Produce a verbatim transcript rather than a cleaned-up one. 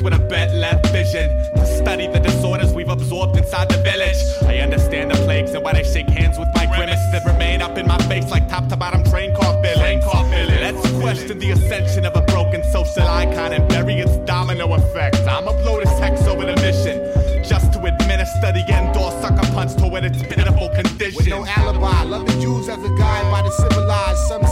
with a bent left vision to study the disorders we've absorbed inside the village. I understand the plagues and why they shake hands with my grimace that remain up in my face like top to bottom train car villain. Let's question the ascension of a broken social icon and bury its domino effect. I'ma blow this hex over the mission just to administer the end-door sucker punch toward its pitiful condition. With no alibi, loving Jews as a guide by the civilized. Some